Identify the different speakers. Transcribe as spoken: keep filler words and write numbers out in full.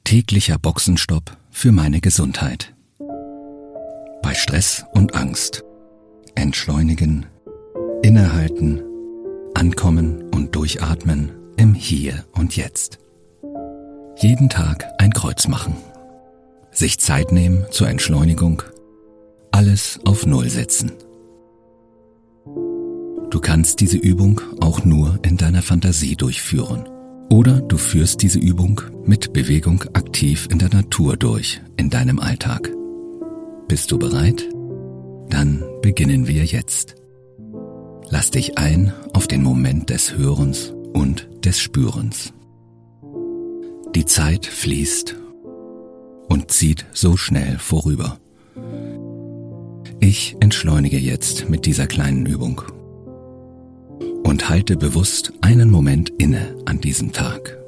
Speaker 1: Täglicher Boxenstopp für meine Gesundheit. Bei Stress und Angst. Entschleunigen, innehalten, ankommen und durchatmen im Hier und Jetzt. Jeden Tag ein Kreuz machen. Sich Zeit nehmen zur Entschleunigung. Alles auf Null setzen. Du kannst diese Übung auch nur in deiner Fantasie durchführen. Oder du führst diese Übung mit Bewegung aktiv in der Natur durch, in deinem Alltag. Bist du bereit? Dann beginnen wir jetzt. Lass dich ein auf den Moment des Hörens und des Spürens. Die Zeit fließt und zieht so schnell vorüber. Ich entschleunige jetzt mit dieser kleinen Übung und halte bewusst einen Moment inne an diesem Tag.